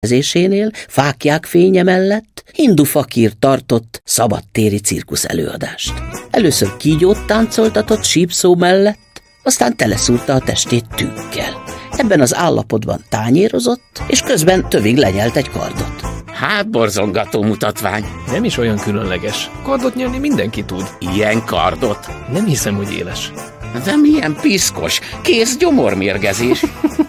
rendezésénél, fáklyák fénye mellett hindu fakír tartott szabadtéri cirkusz előadást. Először kígyót táncoltatott sípszó mellett, aztán teleszúrta a testét tűkkel. Ebben az állapotban tányérozott, és közben tövig lenyelt egy kardot. Hát borzongató mutatvány. Nem is olyan különleges. Kardot nyelni mindenki tud. Ilyen kardot? Nem hiszem, hogy éles. De milyen piszkos, kész gyomormérgezés.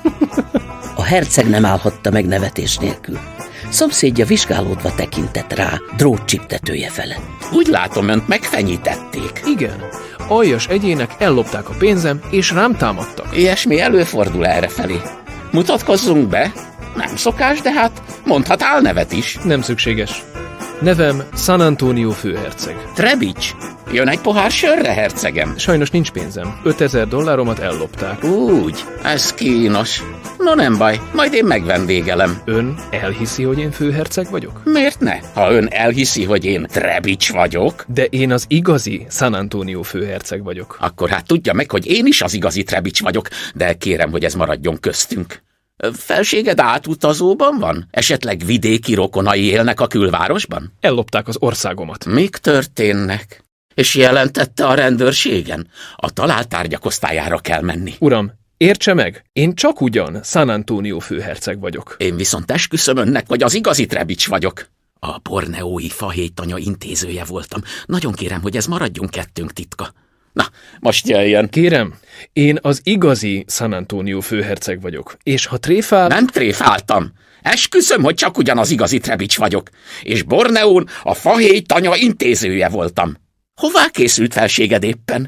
A herceg nem állhatta meg nevetés nélkül. Szomszédja vizsgálódva tekintett rá drótcsiptetője felett. Úgy látom, önt megfenyítették. Igen. Aljas egyének ellopták a pénzem, és rám támadtak. Ilyesmi előfordul errefelé. Mutatkozzunk be. Nem szokás, de hát mondhat álnevet is. Nem szükséges. Nevem San Antonio főherceg. Trebics, jön egy pohár sörre, hercegem? Sajnos nincs pénzem. $5000 ellopták. Úgy, ez kínos. No nem baj, majd én megvendégelem. Ön elhiszi, hogy én főherceg vagyok? Miért ne? Ha ön elhiszi, hogy én Trebics vagyok. De én az igazi San Antonio főherceg vagyok. Akkor hát tudja meg, hogy én is az igazi Trebics vagyok, de kérem, hogy ez maradjon köztünk. Felséged átutazóban van? Esetleg vidéki rokonai élnek a külvárosban? Ellopták az országomat. Mik történnek? És jelentette a rendőrségen? A talált tárgyak osztályára kell menni. Uram, értse meg, én csak ugyan San Antonio főherceg vagyok. Én viszont esküszöm önnek, hogy az igazi Trebics vagyok. A borneói fahéjtanya intézője voltam. Nagyon kérem, hogy ez maradjon kettőnk titka. Na, most jöjjön. Kérem, én az igazi San Antonio főherceg vagyok, és ha tréfál... Nem tréfáltam. Esküszöm, hogy csak ugyan az igazi Trebics vagyok. És Borneón a fahéjtanya intézője voltam. Hová készült felséged éppen?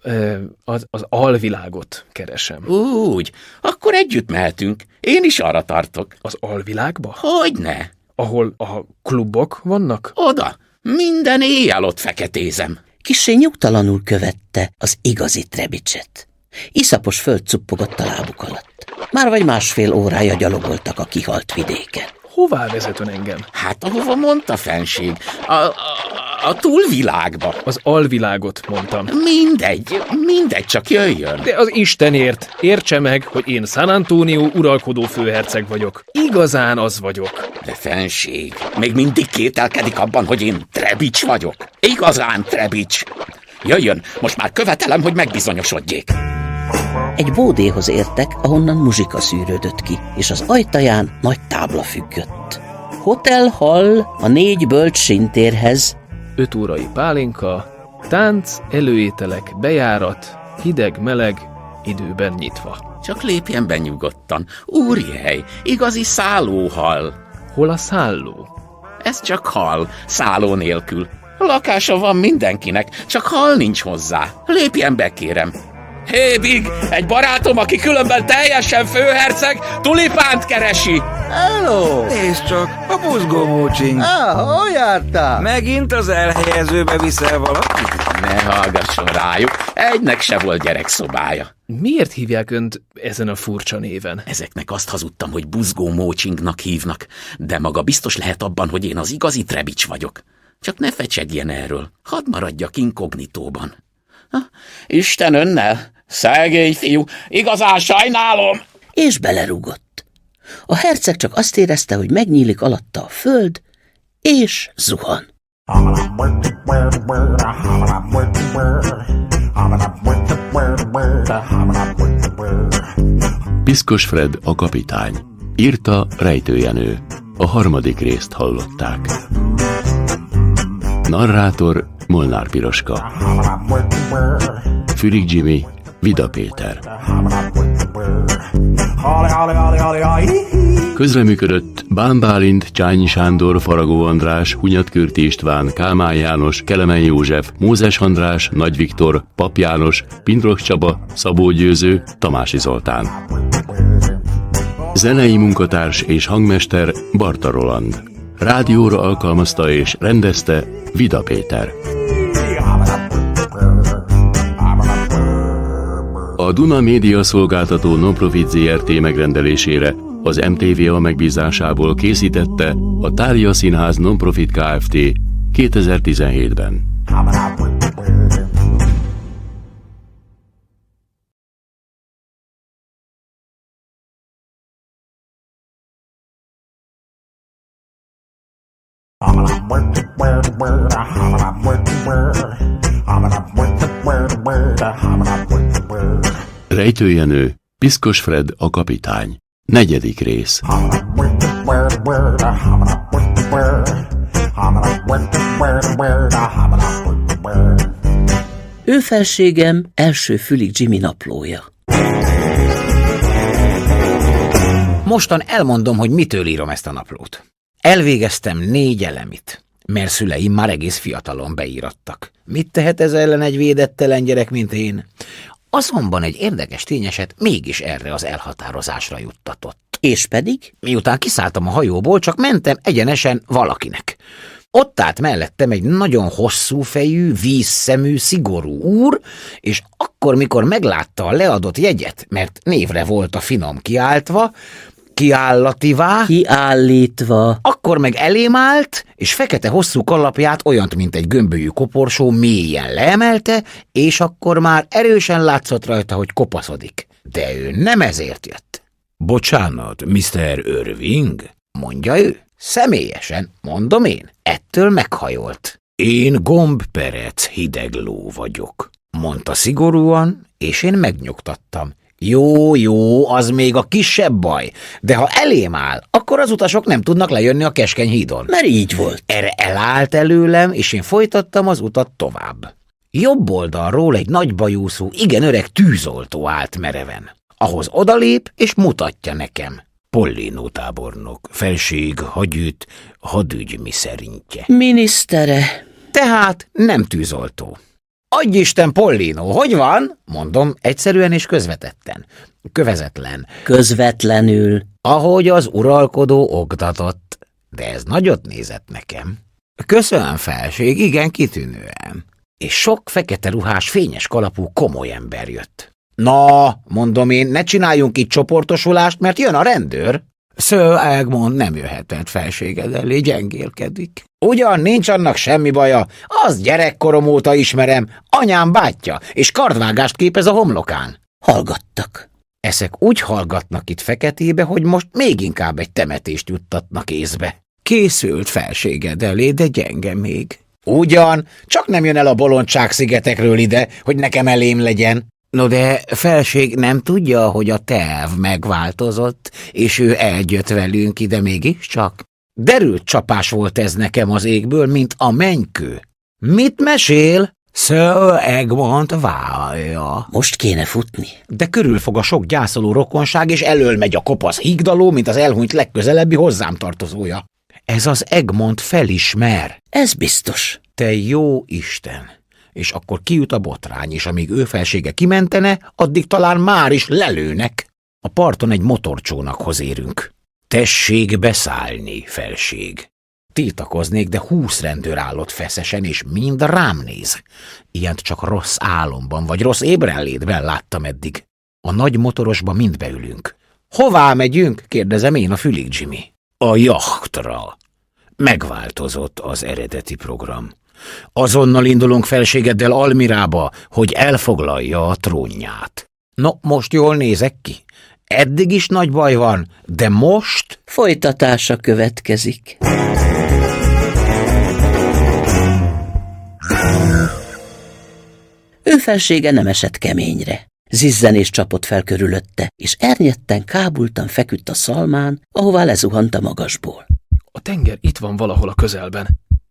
Az alvilágot keresem. Úgy, akkor együtt mehetünk. Én is arra tartok. Az alvilágba? Hogyne? Ahol a klubok vannak? Oda. Minden éjjel ott feketézem. Kissé nyugtalanul követte az igazi Trebicset. Iszapos föld cuppogott a lábuk alatt. Már vagy másfél órája gyalogoltak a kihalt vidéken. Hová vezet ön engem? Hát ahova mondta fenség. A túlvilágba. Az alvilágot mondtam. Mindegy, csak jöjjön. De az Istenért, értse meg, hogy én San Antonio uralkodó főherceg vagyok. Igazán az vagyok. De fenség, még mindig kételkedik abban, hogy én Trebics vagyok. Igazán Trebics. Jöjjön, most már követelem, hogy megbizonyosodjék. Egy bódéhoz értek, ahonnan muzsika szűrődött ki, és az ajtaján nagy tábla függött. Hotel Hall a 4 bölcs sintérhez. 5 órai pálinka, tánc, előételek, bejárat, hideg-meleg, időben nyitva. Csak lépjen be nyugodtan. Úrihely, igazi szállóhall. Hol a szálló? Ez csak hall, szálló nélkül. Lakása van mindenkinek, csak hall nincs hozzá. Lépjen be, kérem. Hé, Big, egy barátom, aki különben teljesen főherceg, tulipánt keresi. Hello! Nézd csak, a buzgómócsink. Hol jártál? Megint az elhelyezőbe viszel valakit? Ne hallgasson rájuk, egynek se volt gyerekszobája. Miért hívják önt ezen a furcsa néven? Ezeknek azt hazudtam, hogy buzgómócsinknak hívnak, de maga biztos lehet abban, hogy én az igazi Trebics vagyok. Csak ne fecsegjen erről, hadd maradjak inkognitóban. Isten önnel, szegény fiú, igazán sajnálom! És belerúgott. A herceg csak azt érezte, hogy megnyílik alatta a föld, és zuhan. Piszkos Fred a kapitány. Írta Rejtő Jenő. A 3. részt hallották. Narrátor Molnár Piroska. Fürig Jimmy, Vida Péter. Közreműködött Bán Bálint, Csányi Sándor, Faragó András, Hunyatkürti István, Kálmán János, Kelemen József, Mózes András, Nagy Viktor, Pap János, Pindrok Csaba, Szabó Győző, Tamási Zoltán. Zenei munkatárs és hangmester Barta Roland. Rádióra alkalmazta és rendezte Vida Péter. A Duna Média Szolgáltató Nonprofit Zrt. Megrendelésére az MTVA megbízásából készítette a Thália Színház Nonprofit Kft. 2017-ben. Rejtőjenő, Piszkos Fred a kapitány. 4. rész. Ő felségem első fülig Jimmy naplója. Mostan elmondom, hogy mitől írom ezt a naplót. Elvégeztem 4 elemit, mert szüleim már egész fiatalon beírattak. Mit tehet ez ellen egy védettelen gyerek, mint én? Azonban egy érdekes tényeset mégis erre az elhatározásra juttatott. És pedig? Miután kiszálltam a hajóból, csak mentem egyenesen valakinek. Ott állt mellettem egy nagyon hosszú fejű, vízszemű, szigorú úr, és akkor, mikor meglátta a leadott jegyet, mert névre volt a finom kiállítva, akkor meg elém állt, és fekete hosszú kalapját olyant, mint egy gömbölyű koporsó mélyen leemelte, és akkor már erősen látszott rajta, hogy kopaszodik. De ő nem ezért jött. Bocsánat, Mr. Irving, mondja ő. Személyesen, mondom én, ettől meghajolt. Én Gombperec hidegló vagyok, mondta szigorúan, és én megnyugtattam. Jó, az még a kisebb baj, de ha elém áll, akkor az utasok nem tudnak lejönni a keskeny hídon. Mert így volt. Erre elállt előlem, és én folytattam az utat tovább. Jobb oldalról egy nagy bajúszú, igen öreg tűzoltó állt mereven. Ahhoz odalép, és mutatja nekem. Pollino tábornok, felség, hagyütt, hadügy miszerintje. Minisztere. Tehát nem tűzoltó. Adj Isten, Pollino, hogy van? Mondom, egyszerűen és kövezetlen. Közvetlenül. Ahogy az uralkodó oktatott, de ez nagyot nézett nekem. Köszönöm, felség, igen kitűnően. És sok fekete ruhás, fényes kalapú komoly ember jött. Na, mondom én, ne csináljunk itt csoportosulást, mert jön a rendőr. Sir Egmont nem jöhetett felséged elé, gyengélkedik. Ugyan nincs annak semmi baja, az gyerekkorom óta ismerem, anyám bátyja, és kardvágást képez a homlokán. Hallgattak. Ezek úgy hallgatnak itt feketébe, hogy most még inkább egy temetést juttatnak észbe. Készült felséged elé, de gyenge még. Ugyan, csak nem jön el a Bolondság-szigetekről ide, hogy nekem elém legyen. No de felség nem tudja, hogy a terv megváltozott, és ő eljött velünk ide mégiscsak? Derült csapás volt ez nekem az égből, mint a mennykő. Mit mesél? Sir Egmont válja. Most kéne futni. De körülfog a sok gyászoló rokonság, és elől megy a kopasz hígdaló, mint az elhunyt legközelebbi hozzám tartozója. Ez az Egmont felismer. Ez biztos. Te jó Isten! És akkor kijut a botrány, és amíg ő felsége kimentene, addig talán már is lelőnek. A parton egy motorcsónakhoz érünk. Tessék beszállni, felség. Tiltakoznék, de 20 rendőr állott feszesen, és mind rám néz. Ilyent csak rossz álomban, vagy rossz ébrenlétben láttam eddig. A nagy motorosba mind beülünk. Hová megyünk? Kérdezem én a fülig Jimmy. A jachtra. Megváltozott az eredeti program. Azonnal indulunk felségeddel Almirába, hogy elfoglalja a trónját. No, most jól nézek ki. Eddig is nagy baj van, de most... Folytatása következik. Ő felsége nem esett keményre. Zizzenés csapott fel körülötte, és ernyetten, kábultan feküdt a szalmán, ahová lezuhant a magasból. A tenger itt van valahol a közelben.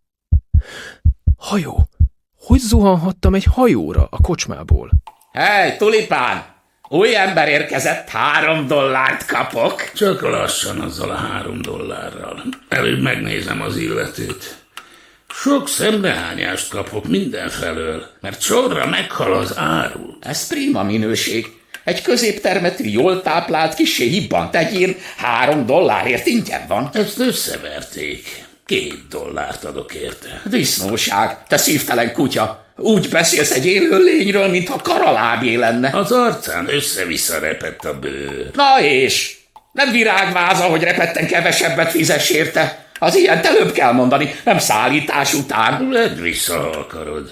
Hajó! Hogy zuhanhattam egy hajóra a kocsmából? Hey, tulipán! Új ember érkezett, $3 kapok. Csak lassan azzal a $3. Előbb megnézem az illetőt. Sok szembehányást kapok mindenfelől, mert sorra meghal az áru. Ez prima minőség. Egy középtermetű, jól táplált, kissé hibbant egyén $3 ingyen van. Ezt összeverték. $2 adok érte. Disznóság, te szívtelen kutya. Úgy beszélsz egy élő lényről, mintha karalábé lenne. Az arcán össze-vissza repett a bőr. Na és? Nem virágváza, hogy repetten kevesebbet fizess érte. Az ilyent előbb kell mondani, nem szállítás után. Ledd vissza, ha akarod.